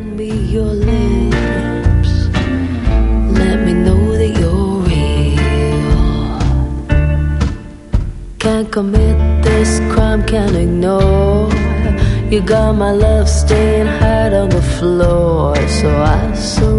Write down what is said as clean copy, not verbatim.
me your lips. Let me know that you're real. Can't commit this crime, can't ignore. You got my love staying hard on the floor. So I